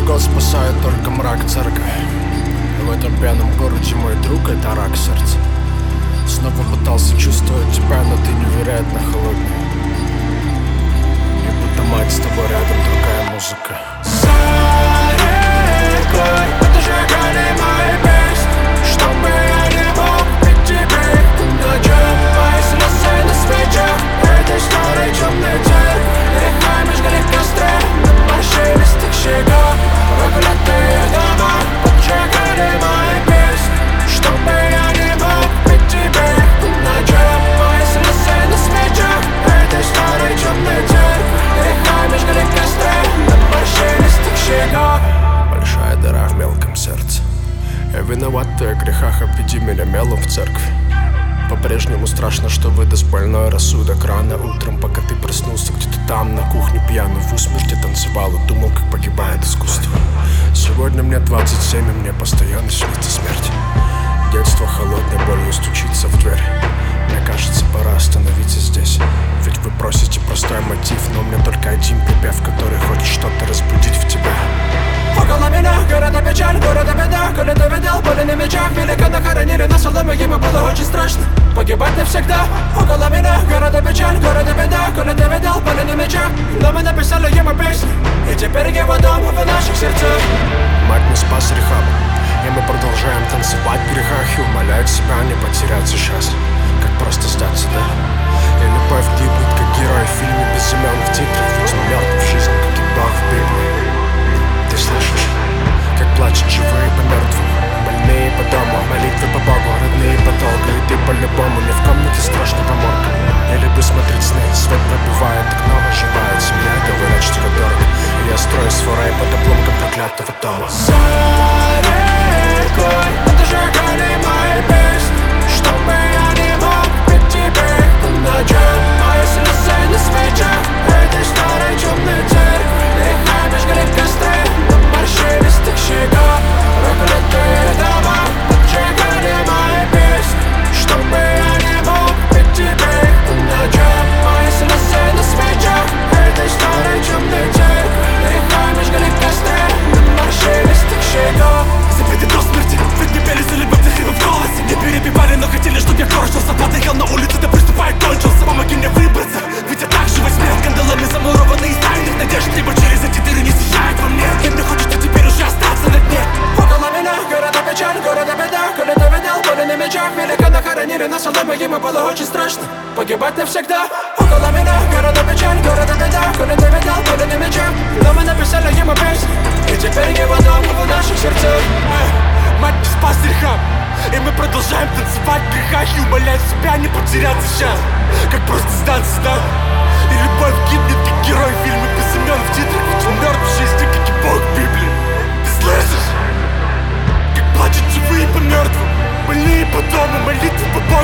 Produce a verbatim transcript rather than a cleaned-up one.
год спасает только мрак церкви. В этом пьяном городе мой друг — это рак сердца. Снова пытался чувствовать тебя, но ты невероятно холодный. И будто мать с тобой рядом, другая музыка. За рекой подожгали мои песни, чтобы я не мог пить тебе. Ночью мои слезы на свечах этой старой темной церкви. Реками жгли костры на морщинистых щеках. Проклятые дома поджигали мои песни, чтобы я не мог пить тебе. Ночью мои слезы на свечах этой старой темной церкви. Реками жгли костры на морщинистых щеках. Большая дыра в мелком сердце. Я виноват в твоих грехах, обведи меня мелом в церковь. По-прежнему страшно, что выдаст больной рассудок. Рано утром, пока ты проснулся где-то там, на кухне пьяный, в усмерти танцевал и думал, как погибает искусство. Сегодня мне двадцать семь, и мне постоянно снится смерть. Детство холодной болью стучится в дверь. Мне кажется, пора остановиться здесь. Ведь вы просите простой мотив, но у меня только один припев, который хочет что-то разбудить в тебя. Около меня города печаль, города беда. Коли ты видел, боли на мечах. Великана хоронили на соломе, ему было очень страшно погибать навсегда. Около меня города печаль, города беда. Коли ты видел, боли на мечах. Но мы написали ему песню, и теперь его дом в наших сердцах. Мать не спас рехаб, и мы продолжаем танцевать в грехах и умолять себя не потеряться сейчас. Как просто сдаться, да? И любовь гибнет, как герой в фильме без имен в титрах. Ведь он мертв в жизни, как и Бог в Библии. Ты слышишь, как плачут живые по мертвым, больные по дому, молитвы по Богу, родные по долгу. И ты по-любому не в комнате страшного морга. Я люблю смотреть сны, свет пробивает окно, оживает семья, говорят, что я дорог. И я строю свой рай под обломком проклятого дома. За рекой подожгали мои песни, чтобы я не мог пить тебе. Ночью мои слезы на свечах этой старой темной церкви. Реками жгли костры на морщинистых щеках. Проклятые дома поджигали мои песни, чтобы я не мог пить тебе. Ночью мои слезы на свечах этой старой темной церкви. Реками жгли костры на морщинистых щеках. Забиты до смерти, ведь не пели за любовь, захрипы в голосе. Не перебивали, но хотели, чтоб я корчился. Подыхал на улице, да приступай, кончился. Помоги мне выбраться, ведь я так же во тьме. Кандалами замурованный из тайных надежд, либо через эти дыры не съезжает во мне. И мне хочется теперь уже остаться на дне. Около меня города печаль, города беда. Коли ты видел, боли на мечах. Великана хоронили на соломе, ему было очень страшно погибать навсегда. Около меня города печаль, города беда. Коли ты видел, боли на мечах. Но мы написали ему песню, и теперь его дом в наших сердцах. Мать не спас рехаб, и мы продолжаем танцевать в грехах и умолять себя не потеряться сейчас. Как просто сдаться, да? И любовь гибнет, как герой в фильме без имен в титрах. Ведь он мертв в жизни, как и Бог в Библии. Ты слышишь? Как плачут живые по мертвым, больные по дому, молитвы по Богу.